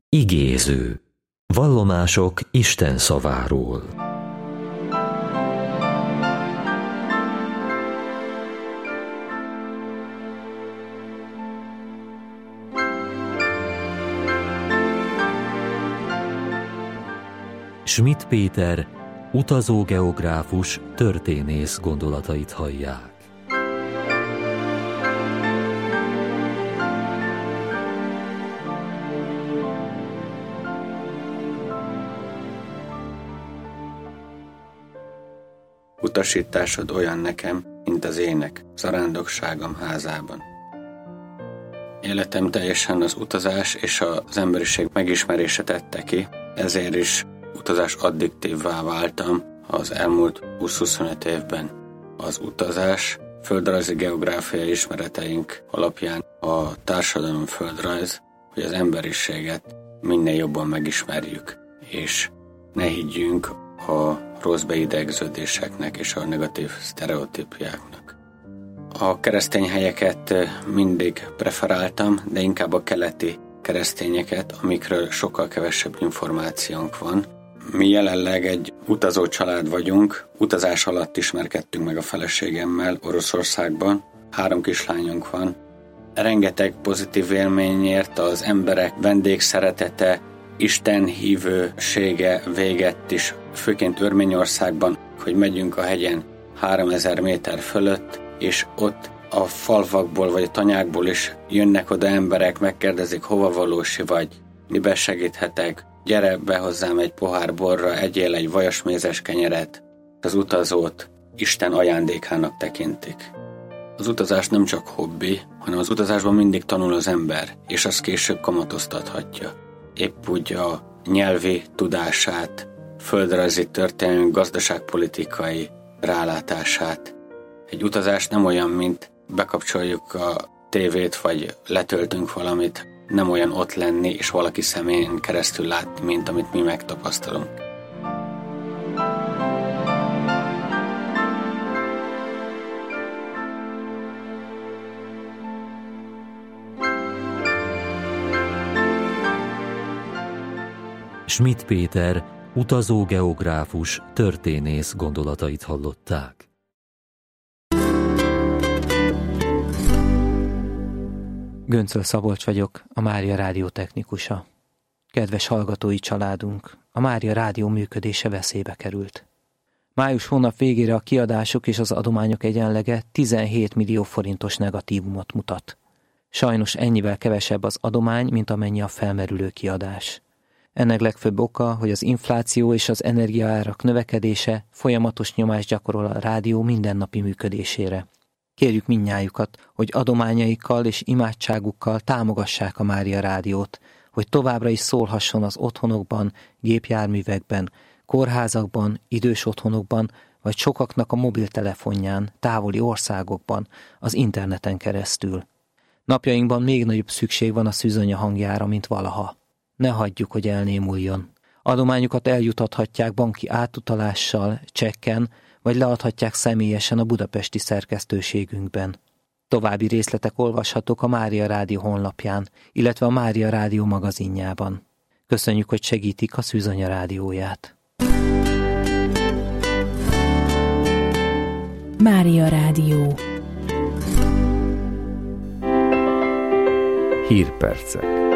Igéző. Vallomások Isten szaváról. Schmidt Péter, utazó geográfus, történész gondolatait hallják. Utasításod olyan nekem, mint az ének, zarándokságom házában. Életem teljesen az utazás és az emberiség megismerése tette ki, ezért is utazás addiktívvá váltam az elmúlt 20-25 évben. Az utazás földrajzi geográfiai ismereteink alapján a társadalom földrajz, hogy az emberiséget minél jobban megismerjük, és ne higgyünk a rossz beidegződéseknek és a negatív sztereotípiáknak. A keresztény helyeket mindig preferáltam, de inkább a keleti keresztényeket, amikről sokkal kevesebb információnk van. Mi jelenleg egy utazó család vagyunk, utazás alatt ismerkedtünk meg a feleségemmel Oroszországban, 3 kislányunk van. Rengeteg pozitív élményért az emberek vendégszeretete, Isten hívősége véget is, főként Örményországban, hogy megyünk a hegyen 3000 méter fölött, és ott a falvakból vagy a tanyákból is jönnek oda emberek, megkérdezik, hova valósi vagy, miben segíthetek, gyere be hozzám egy pohár borra, egyél egy vajasmézes kenyeret. Az utazót Isten ajándékának tekintik. Az utazás nem csak hobbi, hanem az utazásban mindig tanul az ember, és az később kamatoztathatja. Épp úgy a nyelvi tudását, földrajzi történelmi, gazdaságpolitikai rálátását. Egy utazás nem olyan, mint bekapcsoljuk a tévét, vagy letöltünk valamit, nem olyan ott lenni, és valaki szemén keresztül látni, mint amit mi megtapasztalunk. Schmidt Péter, utazó geográfus, történész gondolatait hallották. Göncöl Szabolcs vagyok, a Mária Rádió technikusa. Kedves hallgatói családunk, a Mária Rádió működése veszélybe került. Május hónap végére a kiadások és az adományok egyenlege 17 millió forintos negatívumot mutat. Sajnos ennyivel kevesebb az adomány, mint amennyi a felmerülő kiadás. Ennek legfőbb oka, hogy az infláció és az energiaárak növekedése folyamatos nyomást gyakorol a rádió mindennapi működésére. Kérjük mindnyájukat, hogy adományaikkal és imádságukkal támogassák a Mária Rádiót, hogy továbbra is szólhasson az otthonokban, gépjárművekben, kórházakban, idős otthonokban, vagy sokaknak a mobiltelefonján, távoli országokban, az interneten keresztül. Napjainkban még nagyobb szükség van a szűzanya hangjára, mint valaha. Ne hagyjuk, hogy elnémuljon. Adományukat eljutathatják banki átutalással, csekken, vagy leadhatják személyesen a budapesti szerkesztőségünkben. További részletek olvashatók a Mária Rádió honlapján, illetve a Mária Rádió magazinjában. Köszönjük, hogy segítik a Szűzanya rádióját. Mária Rádió. Hírpercek.